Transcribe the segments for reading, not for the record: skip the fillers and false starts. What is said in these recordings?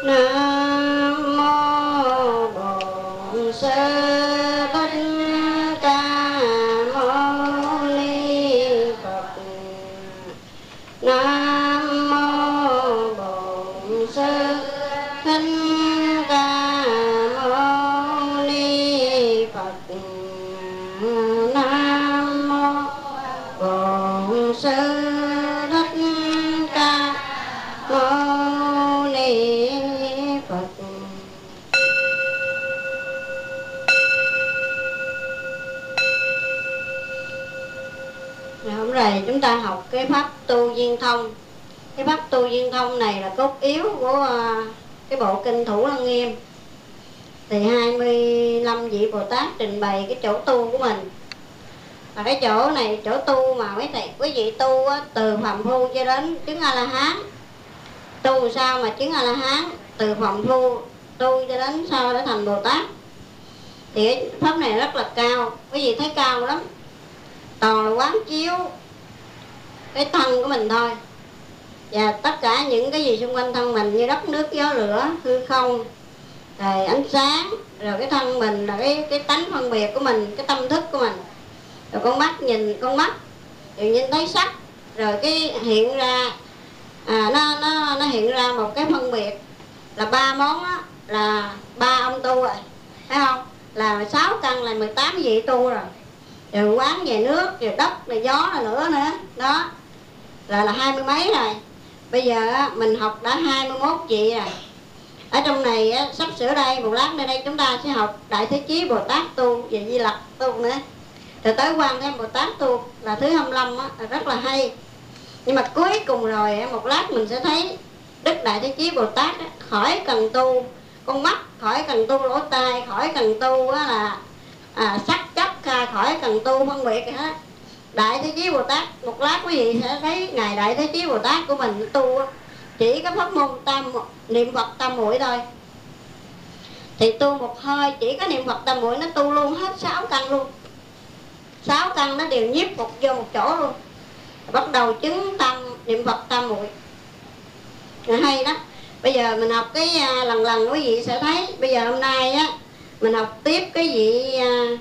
Nam mô Bổn Sư Thích Ca Mâu Ni Phật. Nam mô Bổn Sư Thích Ca Mâu Ni Phật. Nam mô Bổn Sư Thích Ca Mâu Ni Phật. Rồi hôm nay chúng ta học cái pháp tu viên thông. Cái pháp tu viên thông này là cốt yếu của cái bộ kinh Thủ Lăng Nghiêm. Thì 25 vị Bồ Tát trình bày cái chỗ tu của mình. Và cái chỗ này chỗ tu mà mấy thầy quý vị tu á, từ phàm phu cho đến chứng A La Hán. Tu sao mà chứng A La Hán, từ phàm phu tu cho đến sau để thành Bồ Tát. Thì cái pháp này rất là cao, quý vị thấy cao lắm. Toàn là quán chiếu cái thân của mình thôi. Và tất cả những cái gì xung quanh thân mình như đất nước gió lửa hư không, rồi ánh sáng, rồi cái thân mình là cái tánh phân biệt của mình, cái tâm thức của mình. Rồi con mắt nhìn con mắt, rồi nhìn thấy sắc, rồi cái hiện ra nó hiện ra một cái phân biệt là ba món á, là ba ông tu rồi, thấy không? Là 6 căn là 18 vị tu rồi. Rồi quán về nước, rồi đất, rồi gió là nữa nữa. Đó là 20 mấy rồi. Bây giờ á, mình học đã 21 vị rồi. Ở trong này á, sắp sửa đây, một lát nữa đây chúng ta sẽ học Đại Thế Chí Bồ Tát tu và Di Lặc tu nữa. Rồi tới Quan Thế Bồ Tát tu là thứ 25 á, là rất là hay. Nhưng mà cuối cùng rồi một lát mình sẽ thấy Đức Đại Thế Chí Bồ Tát á, khỏi cần tu con mắt, khỏi cần tu lỗ tai, khỏi cần tu á, là sắc chấp, khỏi cần tu phân biệt gì hết. Đại Thế Chí Bồ Tát, một lát quý vị sẽ thấy Ngài Đại Thế Chí Bồ Tát của mình tu á, chỉ có pháp môn niệm Phật tam muội thôi. Thì tu một hơi chỉ có niệm Phật tam muội nó tu luôn hết 6 căn luôn. 6 căn nó đều nhiếp phục vô một chỗ luôn. Bắt đầu chứng tâm niệm Phật tam muội. Hay đó. Bây giờ mình học cái lần quý vị sẽ thấy. Bây giờ hôm nay á mình học tiếp cái vị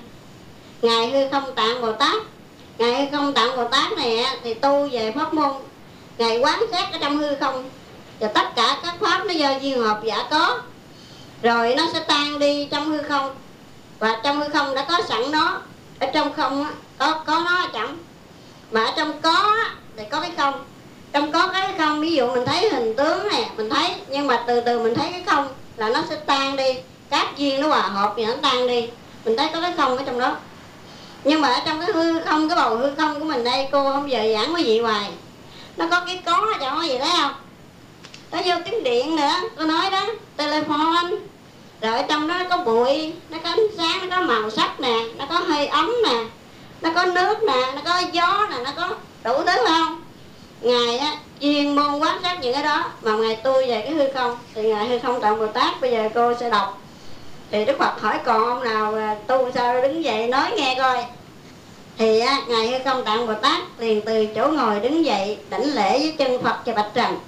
Ngài Hư Không Tạng Bồ Tát. Ngài Hư Không Tạng Bồ Tát này á, thì tu về pháp môn Ngài quán sát ở trong hư không. Và tất cả các pháp nó do duyên hợp giả có, rồi nó sẽ tan đi trong hư không. Và trong hư không đã có sẵn nó. Ở trong không á, có nó ở trong. Mà ở trong có á, thì có cái không. Trong có cái không, ví dụ mình thấy hình tướng này, mình thấy, nhưng mà từ từ mình thấy cái không là nó sẽ tan đi. Các duyên nó hòa hợp thì nó tan đi. Mình thấy có cái không ở trong đó. Nhưng mà ở trong cái hư không, cái bầu hư không của mình đây, cô không giờ giảng quý vị hoài. Nó có cái có ở trong đó gì thấy không? Nó vô tiếng điện nữa, tôi nói đó, telephone. Rồi ở trong đó nó có bụi, nó có ánh sáng, nó có màu sắc nè, nó có hơi ấm nè, nó có nước nè, nó có gió nè, nó có đủ thứ phải không? Ngài á, chuyên môn quán sát những cái đó. Mà Ngài tu về cái hư không. Thì Ngài Hư Không Tạng Bồ Tát bây giờ cô sẽ đọc. Thì Đức Phật hỏi còn ông nào tu sao đứng dậy nói nghe coi. Thì á, Ngài Hư Không Tạng Bồ Tát liền từ chỗ ngồi đứng dậy đảnh lễ với chân Phật và bạch rằng: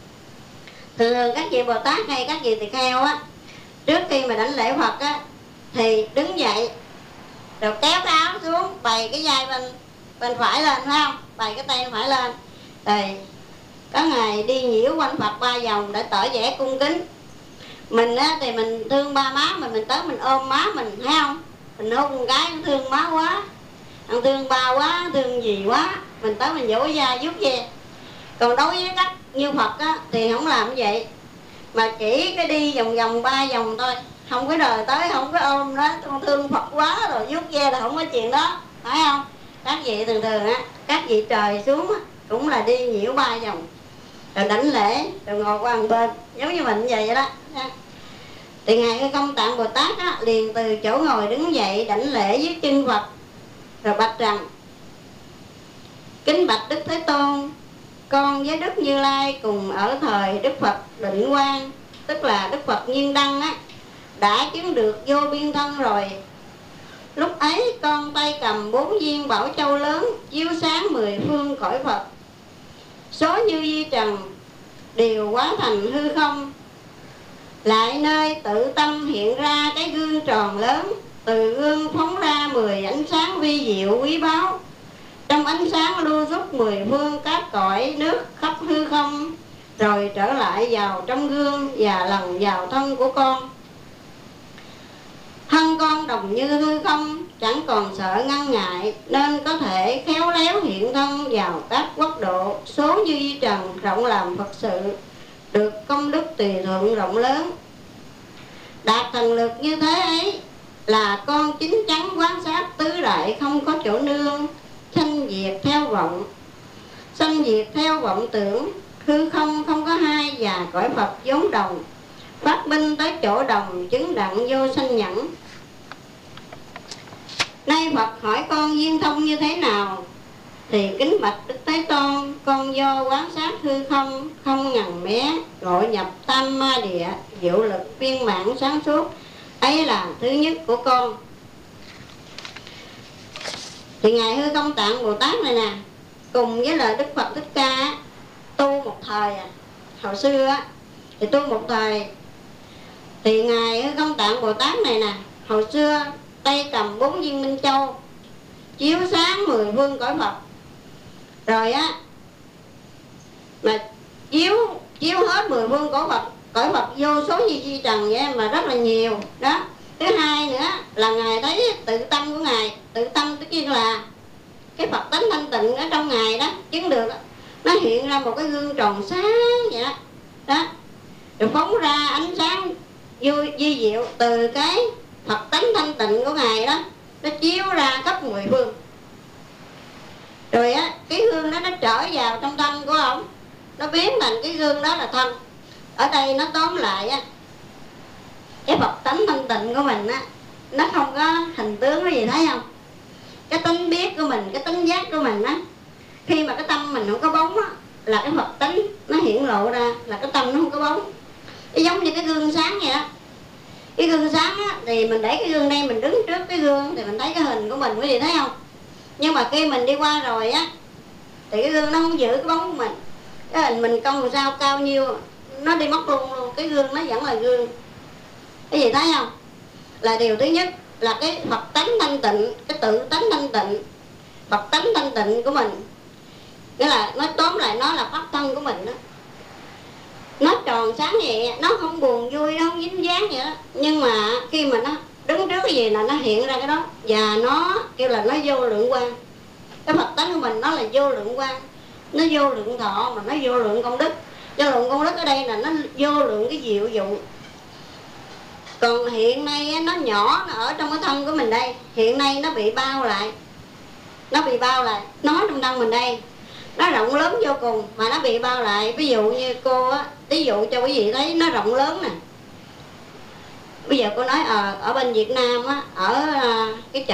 thường các vị Bồ Tát hay các vị tỳ kheo á, trước khi mà đảnh lễ Phật á, thì đứng dậy rồi kéo cái áo xuống, bày cái vai bên phải lên, phải không? Bày cái tay phải lên. Rồi có Ngài đi nhiễu quanh Phật 3 vòng để tỏ vẻ cung kính. Mình á thì mình thương ba má mình tới mình ôm má mình, thấy không? Mình hôn một cái thương má quá, thương ba quá, thương gì quá, mình tới mình vỗ da vuốt ve. Còn đối với cách như Phật á thì không làm như vậy, mà chỉ cái đi vòng vòng 3 vòng thôi, không có đời tới, không có ôm đó, con thương Phật quá rồi vuốt ve là không có chuyện đó, phải không? Các vị thường thường á, các vị trời xuống á cũng là đi nhiễu 3 vòng rồi đảnh lễ, rồi ngồi qua một bên giống như mình vậy đó. Thì Ngài Hư Không Tạng Bồ Tát á, liền từ chỗ ngồi đứng dậy đảnh lễ với chân Phật rồi bạch rằng: kính bạch Đức Thế Tôn, con với Đức Như Lai cùng ở thời Đức Phật Định Quang, tức là Đức Phật Nhiên Đăng á, đã chứng được vô biên thân rồi. Lúc ấy con tay cầm 4 viên bảo châu lớn chiếu sáng 10 phương cõi Phật. Số như vi trần đều hóa thành hư không. lại nơi tự tâm hiện ra cái gương tròn lớn, từ gương phóng ra 10 ánh sáng vi diệu quý báu. Trong ánh sáng lưu rút 10 phương các cõi nước khắp hư không, rồi trở lại vào trong gương và lần vào thân của con. Thân con đồng như hư không, chẳng còn sợ ngăn ngại, nên có thể khéo léo hiện thân vào các quốc độ số như vi trần, rộng làm Phật sự, được công đức tùy thuận rộng lớn. Đạt thần lực như thế ấy là con chín chắn quan sát tứ đại không có chỗ nương, sanh diệt theo vọng, sanh diệt theo vọng tưởng, hư không không có hai và cõi Phật vốn đồng, phát minh tới chỗ đồng chứng đặng vô sanh nhẫn. Nay Phật hỏi con viên thông như thế nào, thì kính bạch Đức Thế Tôn, con do quán sát hư không, không ngần mé, ngộ nhập tam ma địa, diệu lực viên mãn sáng suốt, ấy là thứ nhất của con. Thì Ngài Hư Không Tạng Bồ Tát này nè, cùng với lời Đức Phật Thích Ca tu một thời hồi xưa á, thì tu một thời. Thì Ngài Hư Không Tạng Bồ Tát này nè, hồi xưa tay cầm 4 viên minh châu, chiếu sáng 10 phương cõi Phật. Rồi á, mà chiếu hết 10 phương cõi Phật vô số như chi trần vậy mà rất là nhiều đó. Thứ hai nữa là Ngài thấy tự tâm của Ngài, tự tâm tất nhiên là cái Phật tánh thanh tịnh ở trong Ngài đó, chứng được đó. Nó hiện ra một cái gương tròn sáng vậy đó, đó. Rồi phóng ra ánh sáng vi diệu từ cái Phật tánh thanh tịnh của Ngài đó, nó chiếu ra khắp 10 phương. Rồi á, cái gương đó nó trở vào trong thân của ông, nó biến thành cái gương đó là thân. Ở đây nó tóm lại á, cái Phật tánh thanh tịnh của mình á, nó không có hình tướng cái gì, thấy không? Cái tính biết của mình, cái tính giác của mình á, khi mà cái tâm mình không có bóng á, là cái Phật tánh nó hiện lộ ra, là cái tâm nó không có bóng. Nó giống như cái gương sáng vậy đó. Cái gương sáng á, thì mình để cái gương đây, mình đứng trước cái gương thì mình thấy cái hình của mình, quý vị thấy không? Nhưng mà khi mình đi qua rồi á, thì cái gương nó không giữ cái bóng của mình. Cái hình mình cong làm sao cao nhiêu, nó đi mất luôn. Cái gương nó vẫn là gương. Cái gì thấy không? Là điều thứ nhất là cái Phật tánh thanh tịnh, cái tự tánh thanh tịnh, Phật tánh thanh tịnh của mình. Nghĩa là nói tóm lại nó là pháp thân của mình đó. Nó tròn sáng vậy, nó không buồn vui, nó không dính dáng vậy đó. Nhưng mà khi mà nó đứng trước cái gì là nó hiện ra cái đó. Và nó kêu là nó vô lượng quang. Cái Phật tánh của mình nó là vô lượng quang, nó vô lượng thọ, mà nó vô lượng công đức. Vô lượng công đức ở đây là nó vô lượng cái diệu dụng. Còn hiện nay nó nhỏ, nó ở trong cái thân của mình đây. Hiện nay nó bị bao lại, nó trong thân mình đây. Nó rộng lớn vô cùng mà nó bị bao lại. Ví dụ như cô á, ví dụ cho quý vị thấy nó rộng lớn nè. Bây giờ cô nói ở bên Việt Nam á, ở cái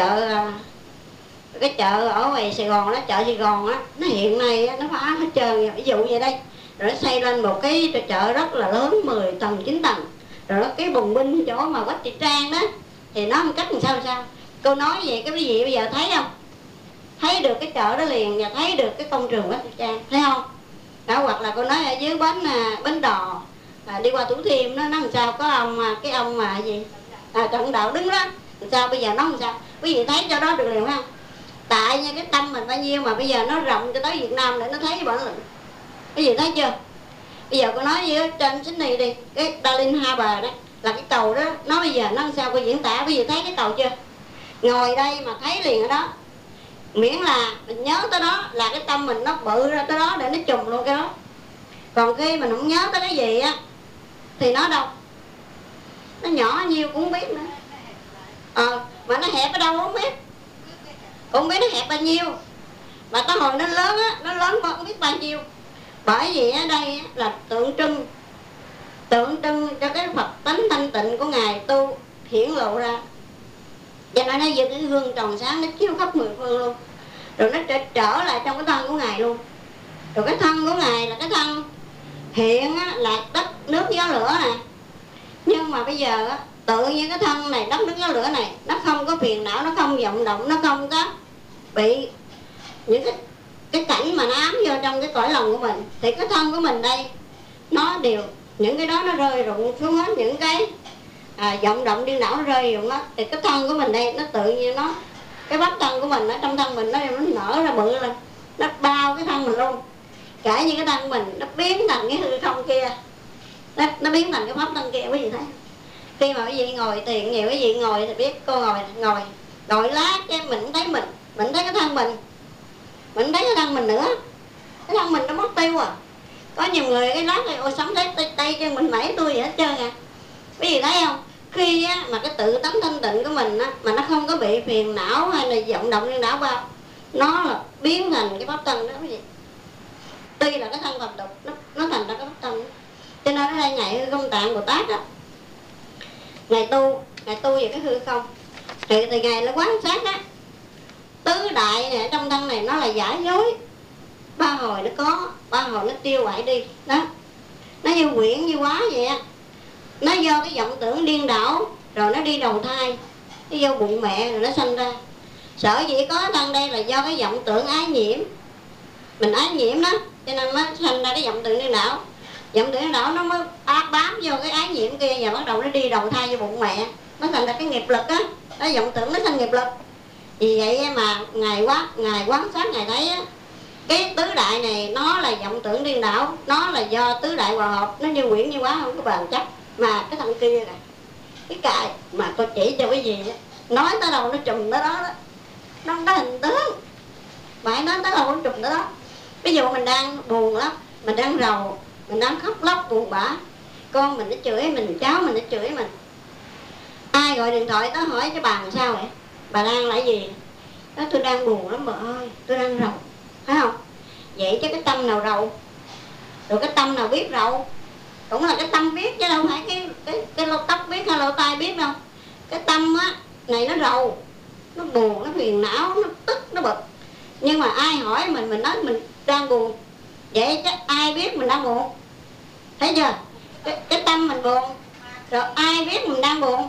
chợ ở ngoài Sài Gòn đó, chợ Sài Gòn á, nó hiện nay á, nó phá hết trơn. Ví dụ vậy đây, rồi nó xây lên một cái chợ rất là lớn, 10 tầng 9 tầng. Rồi nó cái bùng binh chỗ mà Quách Thị Trang đó, thì nó một cách làm sao. Cô nói vậy cái quý vị bây giờ thấy không? Thấy được cái chợ đó liền, và thấy được cái công trường Quách Thị Trang, thấy không? Đó, hoặc là cô nói ở dưới bến đò đi qua Thủ Thiêm nó làm sao có cái ông mà gì Trần Đạo đứng đó, làm sao bây giờ nó làm sao? Quý vị thấy cho đó được liền không? Tại như cái tâm mình bao nhiêu mà bây giờ nó rộng cho tới Việt Nam để nó thấy bản lĩnh. Quý vị thấy chưa? Bây giờ cô nói với trên Sydney đi, cái Darling Harbour đó, là cái cầu đó, nó bây giờ nó làm sao cô diễn tả? Quý vị thấy cái cầu chưa? Ngồi đây mà thấy liền ở đó. Miễn là mình nhớ tới đó là cái tâm mình nó bự ra tới đó để nó trùm luôn cái đó. Còn khi mình không nhớ tới cái gì á thì nó đâu, nó nhỏ nhiêu cũng không biết nữa. Mà nó hẹp ở đâu cũng không biết, cũng không biết nó hẹp bao nhiêu. Mà tới hồi nó lớn á, nó lớn mà không biết bao nhiêu. Bởi vì ở đây là tượng trưng cho cái Phật tánh thanh tịnh của Ngài tu hiển lộ ra. Cho nên nó giữ cái gương tròn sáng, nó chiếu khắp 10 phương luôn. Rồi nó trở lại trong cái thân của Ngài luôn. Rồi cái thân của Ngài là cái thân hiện á, là đất nước gió lửa này. Nhưng mà bây giờ á, tự nhiên cái thân này, đất nước gió lửa này, nó không có phiền não, nó không vọng động, nó không có bị những cái cảnh mà nó ám vô trong cái cõi lòng của mình. Thì cái thân của mình đây nó đều những cái đó nó rơi rụng xuống hết, những cái vọng động điên đảo nó rơi rụng hết, thì cái thân của mình đây nó tự nhiên nó, cái bắp thân của mình ở trong thân mình nó nở ra bự lên, nó bao cái thân mình luôn, cả như cái thân của mình nó biến thành cái hư không kia, nó biến thành cái pháp thân kia. Quý vị thấy khi mà quý vị ngồi thiền nhiều, quý vị ngồi thì biết cô ngồi lát cái mình thấy mình thấy cái thân mình thấy cái thân mình nữa, cái thân mình nó mất tiêu à. Có nhiều người cái lát này ôi sống thấy tay chân mình mẩy tôi vậy hết trơn à. Quý vị thấy không, khi á, mà cái tự tánh thanh tịnh của mình á, mà nó không có bị phiền não hay là vọng động điên đảo bao, nó là biến thành cái pháp thân đó quý vị. Tuy là cái thân phàm tục nó thành ra cái pháp thân đó. Cho nên ở đây ngài Hư Không Tạng Bồ Tát đó, ngài tu về cái hư không, thì ngài là quán sát đó, tứ đại này trong thân này nó là giả dối, ba hồi nó có, ba hồi nó tiêu hoại đi đó, nó như quyển như quá vậy á. Nó do cái vọng tưởng điên đảo rồi nó đi đầu thai, nó vô bụng mẹ rồi nó sanh ra. Sở dĩ có thân đây là do cái vọng tưởng ái nhiễm, mình ái nhiễm đó, cho nên nó sanh ra cái vọng tưởng điên đảo. Vọng tưởng điên đảo nó mới bám vô cái ái nhiễm kia và bắt đầu nó đi đầu thai vô bụng mẹ, nó thành ra cái nghiệp lực á, nó vọng tưởng nó thành nghiệp lực. Vì vậy mà ngài quán sát, ngài thấy á, cái tứ đại này nó là vọng tưởng điên đảo, nó là do tứ đại hòa hợp, nó như quyển như quá, không có bền chắc. Mà cái thằng kia nè, cái cài mà tôi chỉ cho cái gì á, nói tới đâu nó trùm tới đó đó, nó không có hình tướng, phải nói tới đâu nó trùm tới đó. Ví dụ mình đang buồn lắm, mình đang rầu, mình đang khóc lóc buồn bã, con mình nó chửi mình, cháu mình nó chửi mình, ai gọi điện thoại tới hỏi cái bà làm sao vậy, bà đang là gì đó, tôi đang buồn lắm bà ơi, tôi đang rầu, phải không? Vậy chứ cái tâm nào rầu, rồi cái tâm nào biết rầu, cũng là cái tâm biết chứ đâu phải cái lỗ tóc biết hay lỗ tai biết đâu. Cái tâm á này nó rầu, nó buồn, nó phiền não, nó tức, nó bực. Nhưng mà ai hỏi mình nói mình đang buồn, vậy chứ ai biết mình đang buồn, thấy chưa? Cái tâm mình buồn, rồi ai biết mình đang buồn,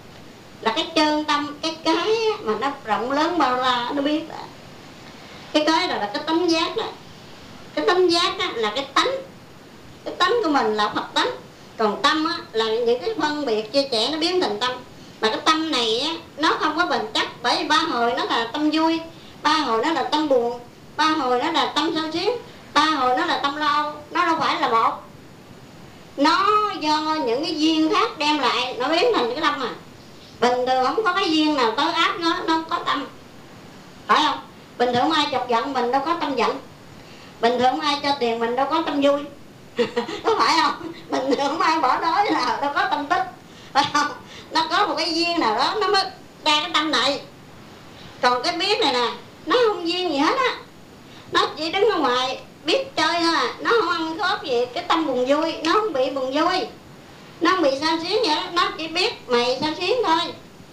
là cái chân tâm, cái mà nó rộng lớn bao la, nó biết. Cái đó là cái tánh giác đó. Cái tánh giác đó là cái tánh của mình là Phật tánh. Còn tâm á, là những cái phân biệt chia sẻ nó biến thành tâm. Mà cái tâm này á, nó không có bền chắc, bởi vì ba hồi nó là tâm vui, ba hồi nó là tâm buồn, ba hồi nó là tâm sân xuyến, ba hồi nó là tâm lo. Nó đâu phải là một, nó do những cái duyên khác đem lại nó biến thành cái tâm. Bình thường không có cái duyên nào tới áp nó không có tâm, phải không? Bình thường ai chọc giận mình đâu có tâm giận, bình thường ai cho tiền mình đâu có tâm vui có phải không? Bình thường ai bỏ đói nào đâu có tâm tức, phải không? Nó có một cái duyên nào đó nó mới ra cái tâm này. Còn cái biết này nè, nó không duyên gì hết á, nó chỉ đứng ở ngoài biết chơi thôi à, nó không ăn khớp gì cái tâm buồn vui, nó không bị buồn vui, nó không bị sao xuyến vậy đó, nó chỉ biết mày sao xuyến thôi.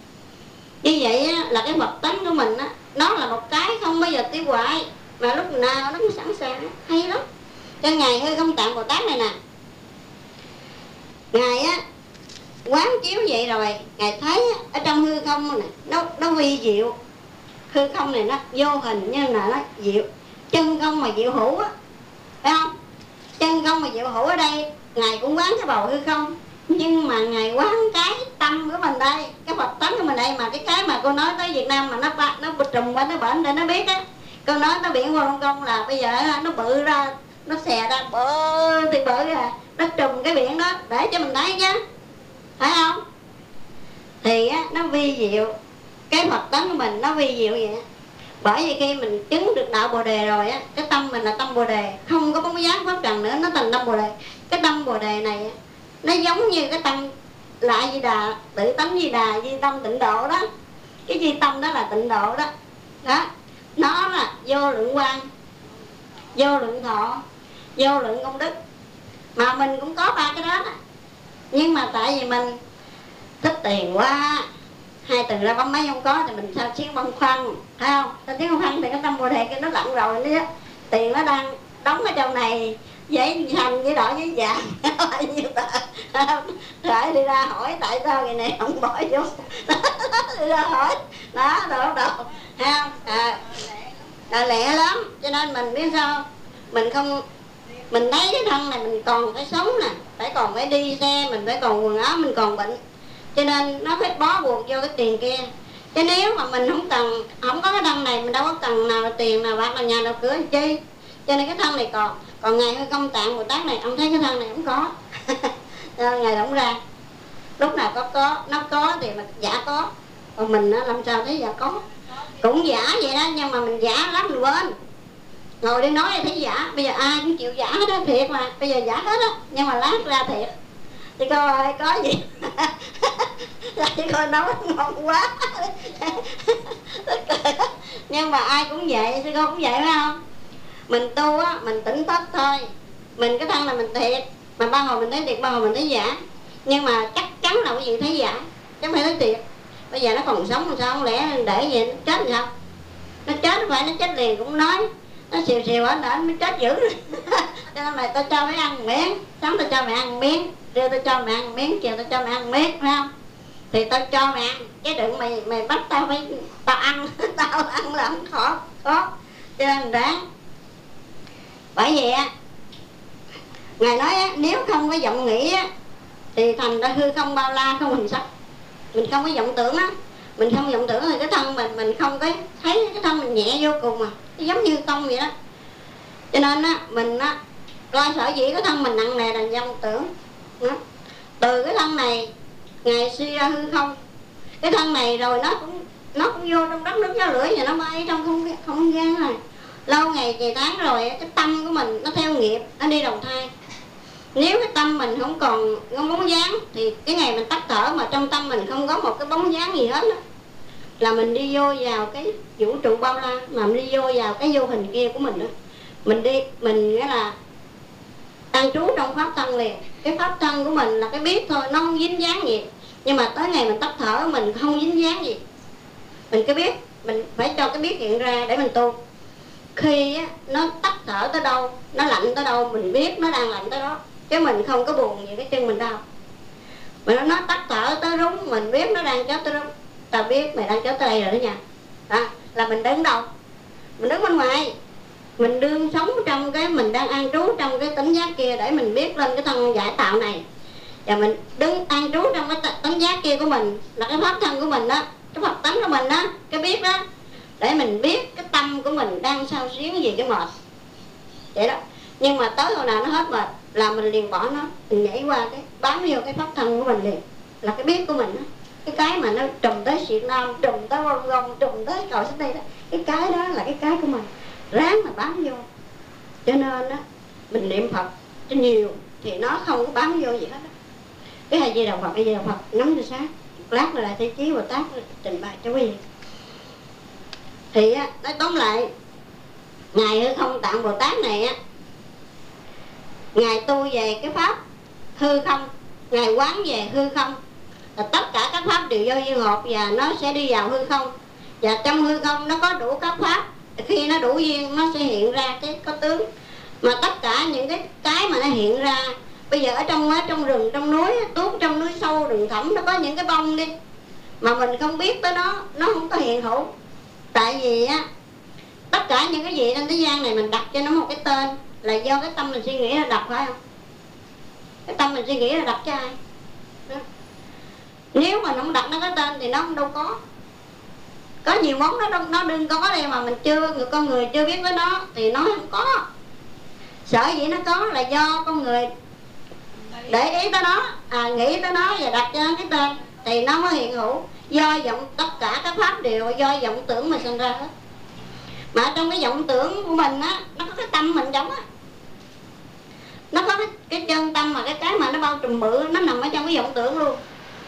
Như vậy á, là cái Phật tánh của mình á, nó là một cái không bao giờ tiêu hoại, mà lúc nào nó cũng sẵn sàng, hay lắm. Cho ngài Hư Không Tạng Bồ Tát này nè, ngài á quán chiếu vậy rồi, ngài thấy á, ở trong hư không này nó vi diệu. Hư không này nó vô hình nhưng là nó diệu, chân không mà diệu hữu á, phải không? Chân không mà diệu hữu ở đây ngài cũng quán cái bầu hư không, nhưng mà ngài quán cái tâm của mình đây, cái Phật tánh của mình đây. Mà cái mà cô nói tới Việt Nam mà nó trùm qua nó bệnh để nó biết á, cô nói tới biển Hoa Long Công là bây giờ nó bự ra, nó xè ra bự thì bự ra, nó trùm cái biển đó để cho mình thấy chứ, phải không? Thì á, nó vi diệu, cái Phật tánh của mình nó vi diệu vậy. Bởi vì khi mình chứng được đạo Bồ Đề rồi á, cái tâm mình là tâm Bồ Đề, không có bóng dáng pháp trần nữa, nó thành tâm Bồ Đề. Cái tâm Bồ Đề này á, nó giống như cái tâm là Di Đà, tự tánh Di Đà, di tâm tịnh độ đó. Cái di tâm đó là tịnh độ đó. Đó, nó là vô lượng quang, vô lượng thọ, vô lượng công đức. Mà mình cũng có ba cái đó, đó. Nhưng mà tại vì mình thích tiền quá, hai từ ra bấm máy không có thì mình sao chiến băng khoăn, phải không? Sao chiến băng khoăn thì cái tâm Bồ Đề kia nó lặn rồi nữa. Tiền nó đang đóng ở trong này, giấy xanh với đỏ giấy vàng bao nhiêu tờ, rồi đi ra hỏi tại sao ngày này không bỏ vô đi ra hỏi đó đâu thấy không? Lẹ lắm. Cho nên mình biết sao mình không, mình thấy cái thân này mình còn phải sống nè, phải còn phải đi xe, mình phải còn quần áo, mình còn bệnh, cho nên nó phải bó buộc vô cái tiền kia. Chứ nếu mà mình không có cái thân này, mình đâu có cần nào là tiền, nào bạc, nào nhà, nào cửa chi. Cho nên cái thân này còn Ngài Hư Không Tạng Bồ Tát này, ông thấy cái thân này không có. Ngài động ra lúc nào nó có thì mình giả có, còn mình làm sao thấy giả có. Cũng giả vậy đó, nhưng mà mình giả lắm mình quên. Ngồi đi nói thấy giả, bây giờ ai cũng chịu giả hết đó, thiệt mà, bây giờ giả hết á, nhưng mà lát ra thiệt. Thì coi ơi, có gì lại coi nấu ngon quá. Nhưng mà ai cũng vậy, thì con cũng vậy phải không? Mình tu á, mình tỉnh thức thôi. Mình cái thân là mình thiệt, mà bao hồi mình thấy thiệt, bao hồi mình thấy giả. Nhưng mà chắc chắn là cái gì thấy giả, chứ không phải thấy thiệt. Bây giờ nó còn sống làm sao, không lẽ để vậy nó chết làm sao? Nó chết phải nó chết liền cũng nói. Nó xìu xìu ở đó mới chết dữ. Cho nên là tao cho mày ăn miếng, sáng tao cho mày ăn miếng, trưa tao cho mày ăn miếng, chiều tao cho mày ăn miếng, phải không? Thì tao cho mày ăn, chứ đừng mày bắt tao phải tao ăn. Tao ăn là không khó. Cho nên ráng. Bởi vậy á, Ngài nói á, nếu không có vọng nghĩ á, thì thành ra hư không bao la, không hình sắc. Mình không có vọng tưởng á, mình không vọng tưởng thì cái thân mình không có thấy cái thân mình nhẹ vô cùng à, giống như không vậy đó. Cho nên á, mình á coi sở dĩ cái thân mình nặng nề là vọng tưởng đó. Từ cái thân này Ngài suy ra hư không, cái thân này rồi nó cũng vô trong đất nước gió lửa, và nó bay trong không gian này lâu ngày ngày tháng rồi. Cái tâm của mình nó theo nghiệp, nó đi đầu thai. Nếu cái tâm mình không còn bóng dáng, thì cái ngày mình tắt thở mà trong tâm mình không có một cái bóng dáng gì hết đó, là mình đi vô vào cái vũ trụ bao la, mà mình đi vô vào cái vô hình kia của mình đó. Mình nghĩa là an trú trong pháp thân liền. Cái pháp thân của mình là cái biết thôi, nó không dính dáng gì. Nhưng mà tới ngày mình tắt thở mình không dính dáng gì. Mình cái biết, mình phải cho cái biết hiện ra để mình tu. Khi á, nó tắt thở tới đâu, nó lạnh tới đâu, mình biết nó đang lạnh tới đó, chứ mình không có buồn về cái chân mình đau. Mà nó tắt thở tới rúng, mình biết nó đang chết tới rúng. Tao biết mày đang chết tới đây rồi đó nha. Đó, là mình đứng đâu? Mình đứng bên ngoài. Mình đương sống trong cái, mình đang an trú trong cái tỉnh giác kia để mình biết lên cái thân giải tạo này. Và mình đứng an trú trong cái tỉnh giác kia của mình, là cái pháp thân của mình đó, cái Phật tánh của mình đó, cái biết đó, để mình biết cái tâm của mình đang sao xuyến gì cái mệt. Vậy đó. Nhưng mà tới hồi nào nó hết mệt là mình liền bỏ nó, mình nhảy qua cái bám vô cái pháp thân của mình liền, là cái biết của mình đó. Cái mà nó trùm tới Việt Nam, trùm tới Vân Gông, trùm tới cội xuống đây đó, cái đó là cái của mình, ráng mà bám vô. Cho nên á, mình niệm Phật cho nhiều thì nó không có bám vô gì hết đó. Cái A Di Đà Phật, A Di Đà Phật nắm cho sát. Lát rồi lại Thế Chí Bồ Tát trình bày cho quý vị. Thì á, nói tóm lại, Ngài Hư Không Tạng Bồ Tát này á, Ngài tu về cái pháp hư không, Ngài quán về hư không, là tất cả các pháp đều do duyên hợp và nó sẽ đi vào hư không. Và trong hư không nó có đủ các pháp, khi nó đủ duyên nó sẽ hiện ra cái có tướng. Mà tất cả những cái mà nó hiện ra, bây giờ ở trong rừng, trong núi, tuốt trong núi sâu, rừng thẳm, nó có những cái bông đi, mà mình không biết tới nó không có hiện hữu. Tại vì á, tất cả những cái gì trên thế gian này mình đặt cho nó một cái tên, là do cái tâm mình suy nghĩ là đặt, phải không? Cái tâm mình suy nghĩ là đặt cho ai đó. Nếu mà nó không đặt nó cái tên thì nó không đâu có. Có nhiều món nó đừng có đây mà mình con người chưa biết tới nó thì nó không có. Sở dĩ nó có là do con người để ý tới nó, nghĩ tới nó và đặt cho nó cái tên thì nó mới hiện hữu. Do vọng, tất cả các pháp đều do vọng tưởng mà sinh ra hết. Mà trong cái vọng tưởng của mình á, nó có cái tâm mình giống á, nó có cái chân tâm, mà cái mà nó bao trùm bự, nó nằm ở trong cái vọng tưởng luôn.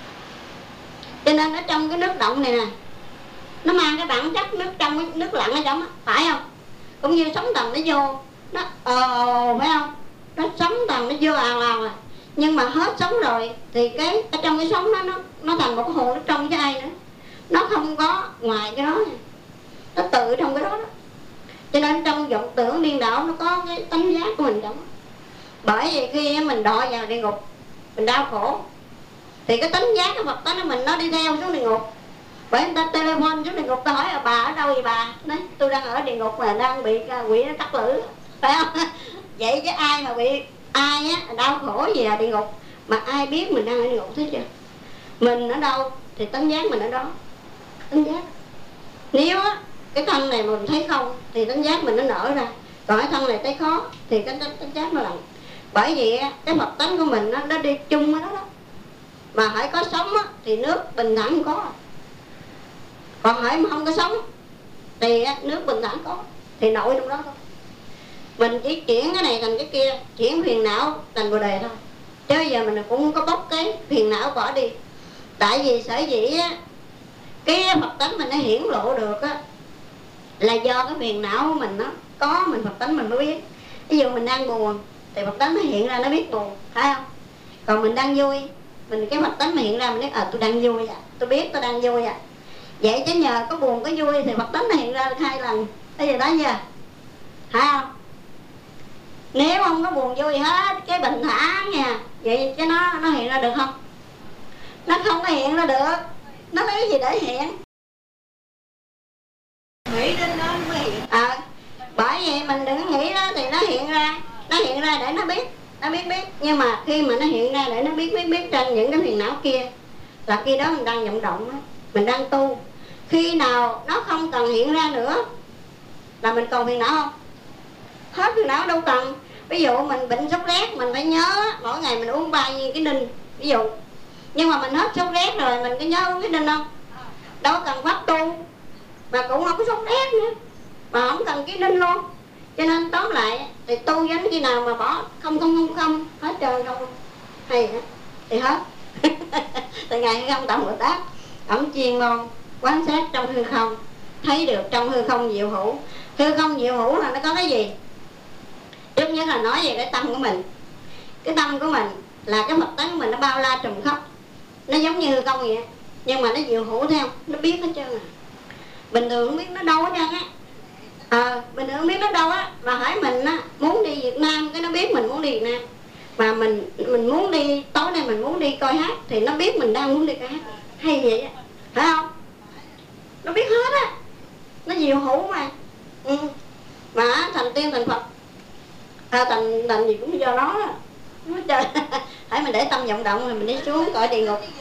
Cho nên ở trong cái nước động này nè, nó mang cái bản chất nước trong, cái nước lặng ở trong á, phải không? Cũng như sóng thần nó vô, nó phải không? Nó sóng thần nó vô ào à. Nhưng mà hết sóng rồi thì cái ở trong cái sóng nó thành một cái hồ nước trong chứ ai nữa. Nó không có ngoài cái đó, nó tự trong cái đó đó. Cho nên trong vọng tưởng điên đảo nó có cái tánh giác của mình trong. Bởi vì khi mình đọa vào địa ngục, mình đau khổ, thì cái tánh giác của Phật tánh của mình nó đi theo xuống địa ngục. Bởi người ta telephone xuống địa ngục, ta hỏi bà ở đâu vậy bà? Nói tôi đang ở địa ngục mà đang bị quỷ nó cắt lưỡi, phải không? Vậy chứ ai mà bị Ai á đau khổ gì là địa ngục, mà ai biết mình đang ở địa ngục, thấy chưa? Mình ở đâu thì tánh giác mình ở đó. Tánh giác, nếu á cái thân này mình thấy không thì tánh giác mình nó nở ra, còn cái thân này thấy khó thì cái tánh giác nó lặng. Bởi vì cái Phật tánh của mình nó đi chung với nó đó. Mà hãy có sống á, thì nước bình thản không có, còn hãy mà không có sống thì nước bình thản có, thì nội trong đó thôi. Mình chỉ chuyển cái này thành cái kia, chuyển phiền não thành bồ đề thôi, chứ bây giờ mình cũng không có bóc cái phiền não bỏ đi. Tại vì sở dĩ á, cái Phật tánh mình nó hiển lộ được á, là do cái phiền não của mình nó có, mình Phật tánh mình mới biết. Ví dụ mình đang buồn thì Phật tánh nó hiện ra nó biết buồn, phải không? Còn mình đang vui, mình cái Phật tánh mà hiện ra mình biết tôi đang vui à, tôi biết tôi đang vui à. Vậy chứ nhờ có buồn có vui thì Phật tánh nó hiện ra được 2 lần. Bây giờ đó chưa? Phải không? Nếu không có buồn vui hết, cái bình thản nha, vậy chứ nó hiện ra được không? Nó không có hiện ra được. Nó lấy gì để hiện? Nghĩ đến nó mới hiện. Bởi vậy mình đừng nghĩ đó thì nó hiện ra. Nó hiện ra để nó biết. Nó biết. Nhưng mà khi mà nó hiện ra để nó biết trên những cái phiền não kia, là khi đó mình đang vọng động đó, mình đang tu. Khi nào nó không cần hiện ra nữa là mình còn phiền não không? Hết phiền não đâu cần. Ví dụ mình bệnh sốt rét, mình phải nhớ mỗi ngày mình uống 3 viên cái đinh, ví dụ. Nhưng mà mình hết sốt rét rồi, mình có nhớ uống cái đinh không? Đâu cần pháp tu, mà cũng không có sốt rét nữa, mà không cần cái đinh luôn. Cho nên tóm lại thì tu đến khi nào mà bỏ không hết trơn không hay hả? Thì hết. Từ ngày hư không tạng Bồ Tát, ổng chuyên môn quán sát trong hư không, thấy được trong hư không diệu hữu. Hư không diệu hữu là nó có cái gì? Trước nhất là nói về cái tâm của mình. Cái tâm của mình là cái Phật tánh của mình, nó bao la trùm khắp, nó giống như hư không vậy, nhưng mà nó diệu hữu theo, nó biết hết trơn à. Bình thường không biết nó đâu hết trơn á. Bình thường không biết nó đâu á. Mà hỏi mình á, muốn đi Việt Nam, cái nó biết mình muốn đi Việt Nam. Mà mình muốn đi, tối nay mình muốn đi coi hát, thì nó biết mình đang muốn đi coi hát. Hay vậy á, phải không? Nó biết hết á. Nó diệu hữu mà. Mà thành tiên thành Phật, thành gì cũng do nó đó. Nói trời. Hãy mình để tâm vọng động rồi mình đi xuống cõi địa ngục.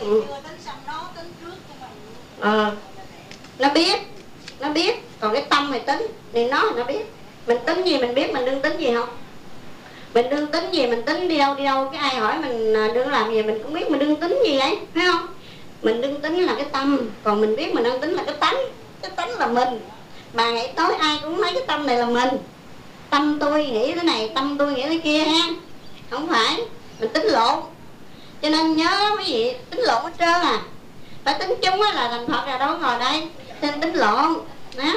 Nó biết. Còn cái tâm mày tính thì nó biết. Mình tính gì mình biết, mình đương tính gì không? Mình đương tính gì, mình tính đi đâu. Cái ai hỏi mình đương làm gì mình cũng biết mình đương tính gì ấy, phải không? Mình đương tính là cái tâm, còn mình biết mình đang tính là cái tánh. Cái tánh là mình. Mà ngày tối ai cũng nói cái tâm này là mình. Tâm tôi nghĩ thế này, tâm tôi nghĩ thế kia ha. Không phải, mình tính lộn. Cho nên nhớ quý vị, tính lộn hết trơn à. Phải tính chúng là thành Phật rồi, đâu có ngồi đây. Nên tính lộn đó.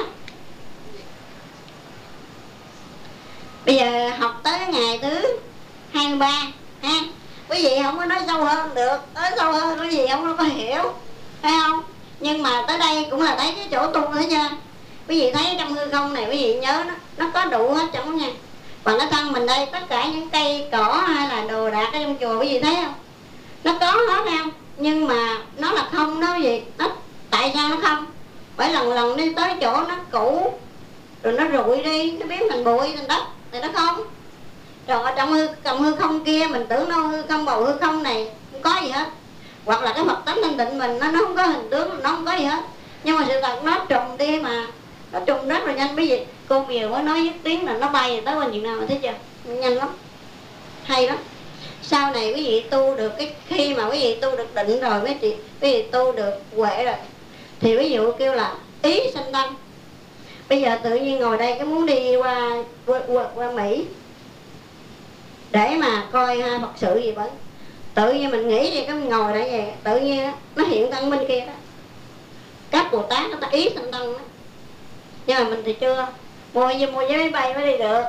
Bây giờ học tới ngày thứ 23 ha. Quý vị không có nói sâu hơn được. Nói sâu hơn quý vị không có hiểu, phải không? Nhưng mà tới đây cũng là thấy cái chỗ tu nữa chưa? Quý vị thấy trong hư không này, quý vị nhớ nó có đủ hết trong nha. Còn cái thân mình đây, tất cả những cây cỏ hay là đồ đạc ở trong chùa, quý vị thấy không? Nó có hết không? Nhưng mà nó là không đó quý vị. Tại sao nó không? Bởi lần đi tới chỗ nó cũ, rồi nó rụi đi, nó biến thành bụi, thành đất, thì nó không. Rồi ở trong hư không kia, mình tưởng đâu hư không, bầu hư không này không có gì hết. Hoặc là cái Phật tánh thanh tịnh mình, nó không có hình tướng, nó không có gì hết. Nhưng mà sự thật nó trùng đi mà. Nó trùng rất là nhanh. Bây giờ cô Miều mới nói dứt tiếng là nó bay tới bên Việt Nam, mà thấy chưa? Nhanh lắm, hay lắm. Sau này quý vị tu được khi mà quý vị tu được định rồi, quý vị tu được huệ rồi, thì ví dụ kêu là ý sanh tâm. Bây giờ tự nhiên ngồi đây cái muốn đi qua Mỹ để mà coi Phật sự gì vậy. Tự nhiên mình nghĩ thì cái mình ngồi đây vậy, tự nhiên nó hiện thân bên kia đó. Các Bồ Tát nó ta ý sanh tâm đó. Nhưng mà mình thì chưa. Mua vé máy bay mới đi được.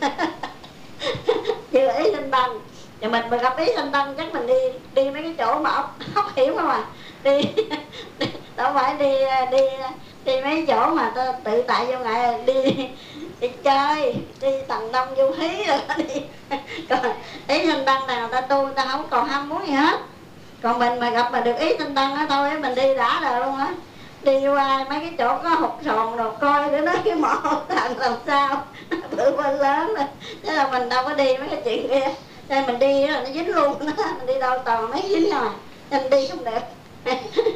Chưa ý sanh tâm. Và mình mà gặp ý sanh tâm chắc mình đi mấy cái chỗ mà ốc hiểm không à. Đâu phải đi mấy chỗ mà tự tại vô ngại, đi chơi, đi tầng đông du hí rồi đi. Còn ý sanh tâm nào ta tu, ta không còn ham muốn gì hết. Còn mình mà gặp mà được ý sanh tâm đó thôi, mình đi đã rồi luôn á. Đi qua mấy cái chỗ có hột sòn rồi coi để nói cái mộ thần làm sao bự bên lớn rồi. Thế là mình đâu có đi mấy cái chuyện kia. nên mình đi đó là nó dính luôn đó. Mình đi đâu toàn mấy dính rồi, nên đi không được.